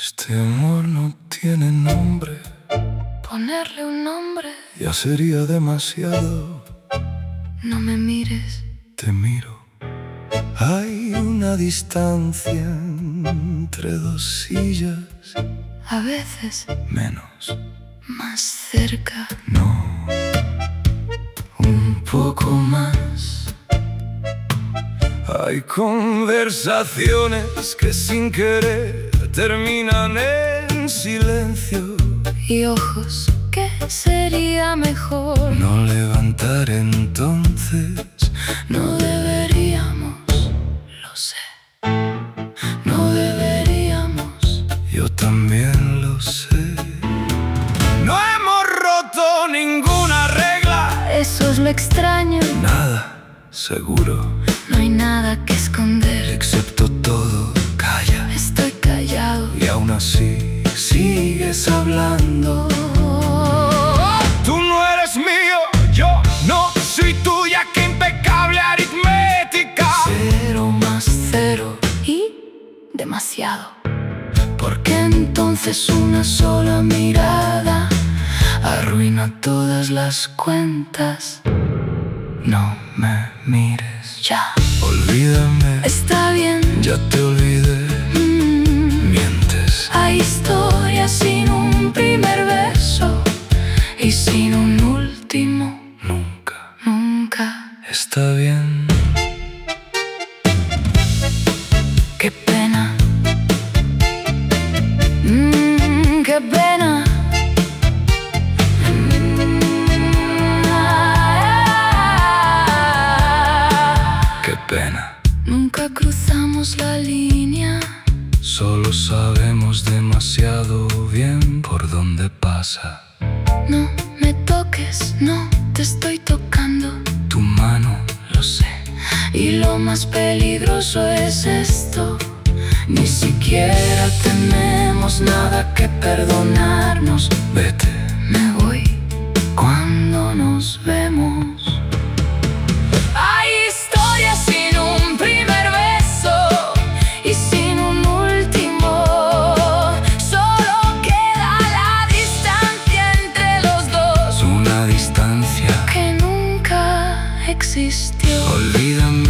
Este amor no tiene nombre. Ponerle un nombre. Ya sería demasiado. No me mires. Te miro. Hay una distancia entre dos sillas. A veces Menos. más cerca. No. Un poco más. Hay conversaciones que sin querer terminan en silencio. Y ojos que sería mejor No levantar entonces. no deberíamos, lo sé. No deberíamos. Yo también lo sé. No hemos roto ninguna regla. Eso es lo extraño. Nada seguro. No hay nada que esconder. Excepto todo calla. Estoy callado. Y aún así sigues hablando. Tú no eres mío, yo no soy tuya. Qué impecable aritmética. Cero más cero y demasiado. Porque entonces una sola mirada arruina todas las cuentas. No me mires. Ya. Olvídame. Está bien. Ya te olvidé. Mientes. Hay historias sin un primer beso y sin un último. Nunca. Nunca. Está bien. Qué pena. Qué pena. Qué pena. Nunca cruzamos la línea. Solo sabemos demasiado bien por dónde pasa. No me toques, no te estoy tocando. Tu mano, Lo sé. Y lo más peligroso es esto. Ni siquiera tenemos nada que perdonarnos. vete. Me voy cuando nos vemos. Hay historias sin un primer beso y sin un último. Solo queda la distancia entre los dos, Una distancia. que nunca existió. Olvídame.